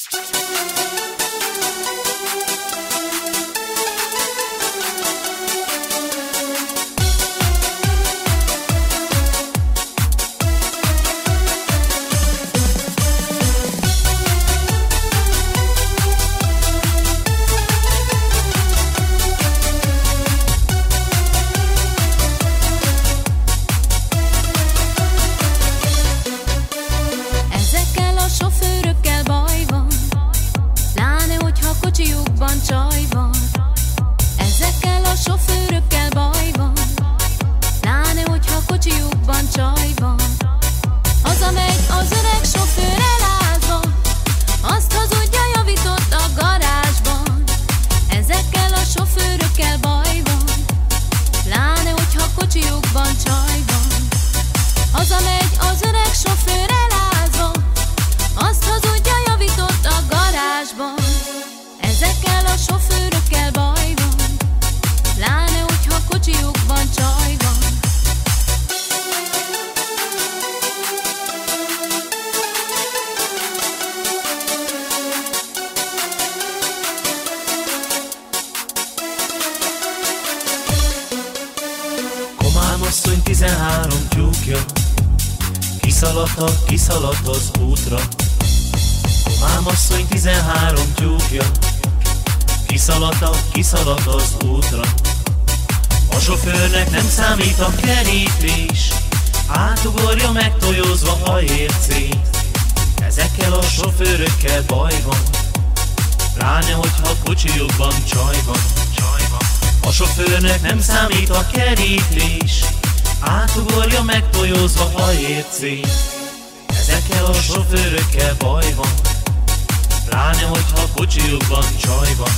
Sofőrökkel baj van, pláne hogyha kocsijukban csaj van. Ezekkel a sofőrökkel baj van, pláne hogyha kocsijukban csaj van. Hazamegy az öreg sofőr elázva, azt hazudja, javított a garázsban. Ezekkel a sofőrökkel baj van, pláne hogyha kocsijukban csaj van. Hazamegy az öreg sofőr elázva, azt hazudja, javított a garázsban. Ezekkel a sofőrökkel baj van, pláne hogyha kocsijukban csaj van. Komámasszony 13 tyúkja kiszaladt az útra. Komámasszony 13 tyúkja kiszaladt az útra. A sofőrnek nem számít a kerítés, átugorja megtojózva a ércét. Ezekkel a sofőrökkel baj van, pláne hogyha kocsijukban csaj van. A sofőrnek nem számít a kerítés, átugorja megtojózva a ércét. Ezekkel a sofőrökkel baj van, pláne hogyha kocsijukban csaj van.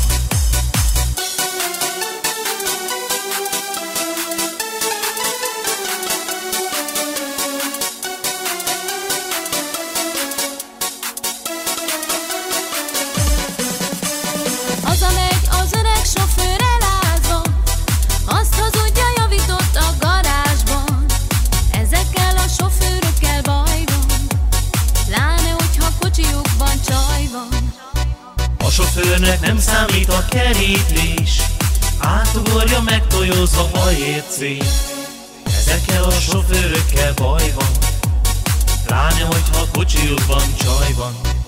Hazamegy az öreg sofőr elázva, azt hazudja, javított a garázsban. Ezekkel a sofőrökkel baj van, pláne hogyha kocsijukban csaj van. A sofőrnek nem számít a kerítés, átugorja megtojózva a ércét. Ezekkel a sofőrökkel baj van, pláne hogyha kocsijukban csaj van.